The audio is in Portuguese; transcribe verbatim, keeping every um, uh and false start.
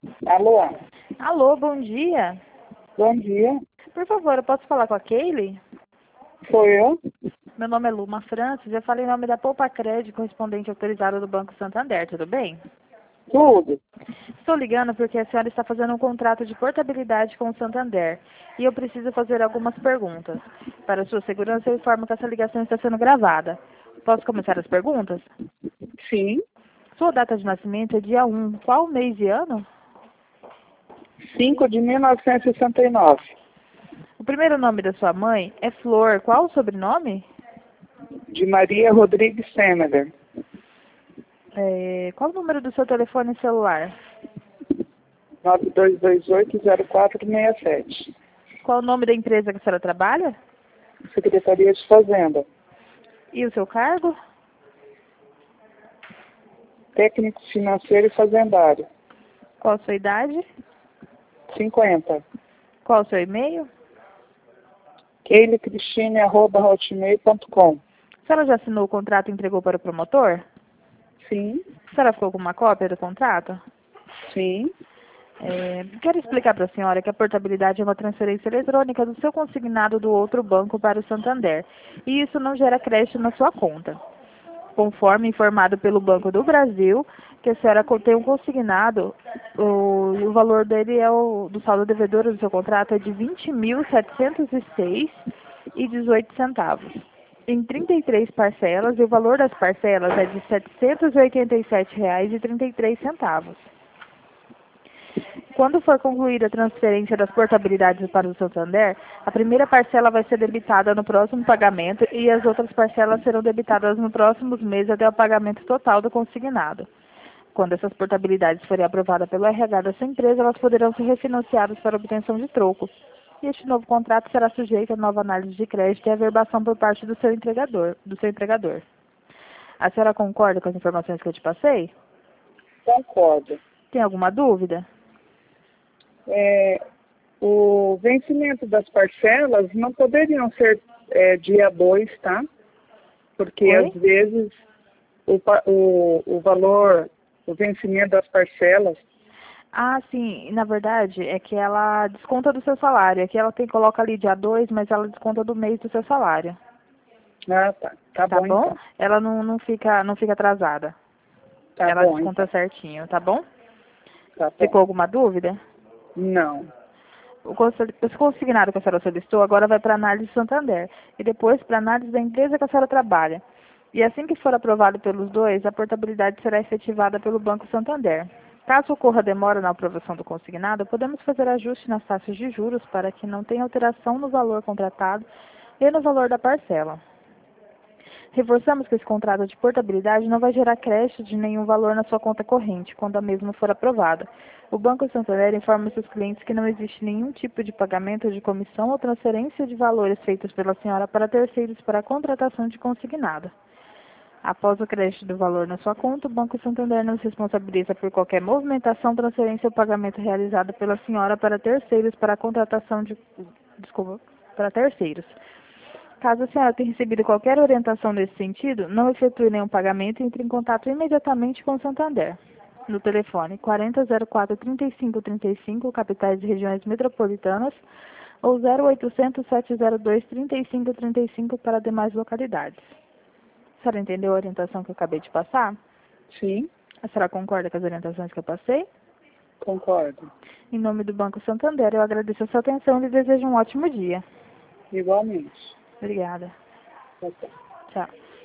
Alô? Alô, bom dia. Bom dia. Por favor, eu posso falar com a Kaylee? Sou eu? Meu nome é Luma Francis, eu falo em nome da Poupa Crédito, correspondente autorizado do Banco Santander, tudo bem? Tudo. Estou ligando porque a senhora está fazendo um contrato de portabilidade com o Santander e eu preciso fazer algumas perguntas. Para sua segurança, eu informo que essa ligação está sendo gravada. Posso começar as perguntas? Sim. Sua data de nascimento é dia um. Qual mês e ano? cinco de mil novecentos e sessenta e nove. O primeiro nome da sua mãe é Flor. Qual o sobrenome? De Maria Rodrigues Seneler. É, qual o número do seu telefone celular? nove dois dois oito zero quatro seis sete. Qual o nome da empresa que a senhora trabalha? Secretaria de Fazenda. E o seu cargo? Técnico financeiro e fazendário. Qual a sua idade? cinquenta. Qual o seu e-mail? keilecristine arroba hotmail ponto com. A senhora já assinou o contrato e entregou para o promotor? Sim. A senhora ficou com uma cópia do contrato? Sim. É, quero explicar para a senhora que a portabilidade é uma transferência eletrônica do seu consignado do outro banco para o Santander. E isso não gera crédito na sua conta. Conforme informado pelo Banco do Brasil, que a senhora tem um consignado, o, o valor dele é o, do saldo devedor do seu contrato é de vinte mil setecentos e seis e dezoito centavos. Em trinta e três parcelas, e o valor das parcelas é de setecentos e oitenta e sete reais e trinta e três centavos. Quando for concluída a transferência das portabilidades para o Santander, a primeira parcela vai ser debitada no próximo pagamento e as outras parcelas serão debitadas nos próximos meses até o pagamento total do consignado. Quando essas portabilidades forem aprovadas pelo R H da sua empresa, elas poderão ser refinanciadas para obtenção de troco. E este novo contrato será sujeito a nova análise de crédito e averbação por parte do seu entregador, do seu empregador. A senhora concorda com as informações que eu te passei? Concordo. Tem alguma dúvida? É, o vencimento das parcelas não poderiam ser é, dia dois, tá? Porque Oi? às vezes o, pa- o, o valor, o vencimento das parcelas. Ah, sim. Na verdade, é que ela desconta do seu salário. Aqui ela tem, coloca ali dia dois, mas ela desconta do mês do seu salário. Ah, tá. Tá Tá bom bom? então. Ela não, não, fica, não fica atrasada. Tá Ela bom desconta então. certinho, tá bom? Tá bom. Ficou alguma dúvida? Não. O consi- esse consignado que a senhora solicitou agora vai para análise do Santander e depois para análise da empresa que a senhora trabalha. E assim que for aprovado pelos dois, a portabilidade será efetivada pelo Banco Santander. Caso ocorra demora na aprovação do consignado, podemos fazer ajuste nas taxas de juros para que não tenha alteração no valor contratado e no valor da parcela. Reforçamos que esse contrato de portabilidade não vai gerar crédito de nenhum valor na sua conta corrente, quando a mesma for aprovada. O Banco Santander informa seus clientes que não existe nenhum tipo de pagamento de comissão ou transferência de valores feitos pela senhora para terceiros para a contratação de consignado. Após o crédito do valor na sua conta, o Banco Santander não se responsabiliza por qualquer movimentação, transferência ou pagamento realizado pela senhora para terceiros para a contratação de... Desculpa, para terceiros. Caso a senhora tenha recebido qualquer orientação nesse sentido, não efetue nenhum pagamento e entre em contato imediatamente com o Santander. No telefone quarenta zero quatro trinta e cinco trinta e cinco, capitais e regiões metropolitanas, ou zero oitocentos sete zero dois trinta e cinco trinta e cinco para demais localidades. A senhora entendeu a orientação que eu acabei de passar? Sim, A senhora concorda com as orientações que eu passei? concordo. Em nome do Banco Santander, eu agradeço a sua atenção e lhe desejo um ótimo dia. Igualmente. Obrigada. Tá bom. Tchau.